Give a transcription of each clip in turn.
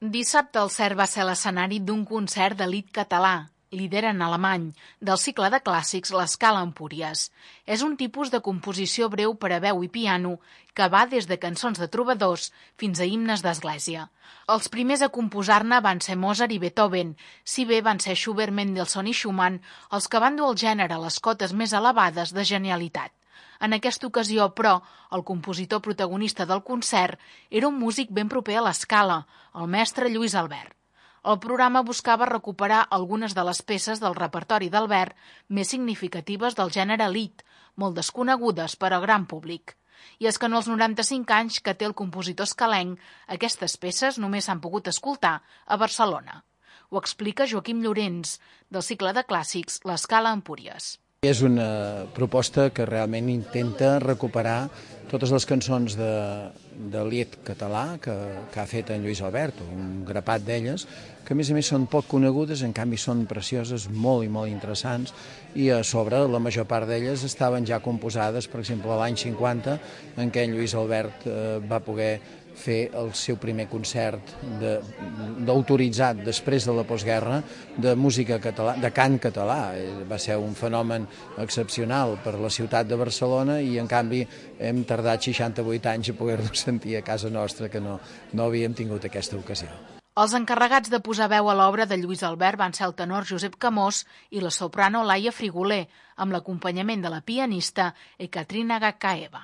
Dissabte el CERC va ser l'escenari d'un concert d'elit català, líder en alemany, del cicle de clàssics l'Escala Empúries. És un tipus de composició breu per a veu i piano que va des de cançons de trobadors fins a himnes d'església. Els primers a composar-ne van ser Mozart i Beethoven, si bé van ser Schubert, Mendelssohn i Schumann els que van dur el gènere a les cotes més elevades de genialitat. En aquesta ocasió, però, el compositor protagonista del concert era un músic ben proper a l'escala, el mestre Lluís Albert. El programa buscava recuperar algunes de les peces del repertori d'Albert més significatives del gènere elit, molt desconegudes per al gran públic. I és que en els 95 anys que té el compositor escalenc, aquestes peces només s'han pogut escoltar a Barcelona. Ho explica Joaquim Llorens, del cicle de clàssics l'Escala Empúries. És una proposta que realment intenta recuperar totes les cançons de lied català que ha fet en Lluís Albert, un grapat d'elles, que a més són poc conegudes, en canvi són precioses, molt i molt interessants, i a sobre la major part d'elles estaven ja composades, per exemple, l'any 50, en què en Lluís Albert va poder fer el seu primer concert autoritzat després de la postguerra de música català, de cant català. Va ser un fenomen excepcional per la ciutat de Barcelona i en canvi hem tardat 68 anys a poder-lo sentir a casa nostra, que no havíem tingut aquesta ocasió. Els encarregats de posar veu a l'obra de Lluís Albert van ser el tenor Josep Camós i la soprano Laia Frigoler, amb l'acompanyament de la pianista Ekaterina Gakaeva.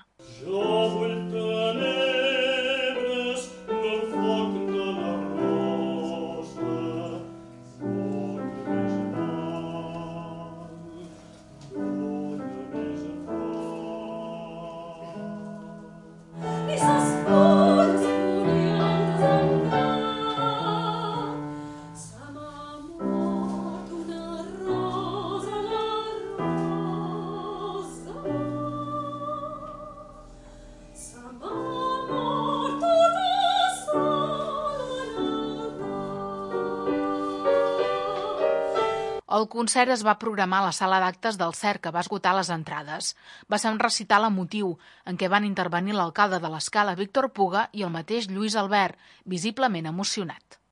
El concert es va programar a la sala d'actes del CERC, que va esgotar les entrades. Va ser un recital emotiu, en què van intervenir l'alcalde de l'Escala, Víctor Puga, i el mateix Lluís Albert, visiblement emocionat.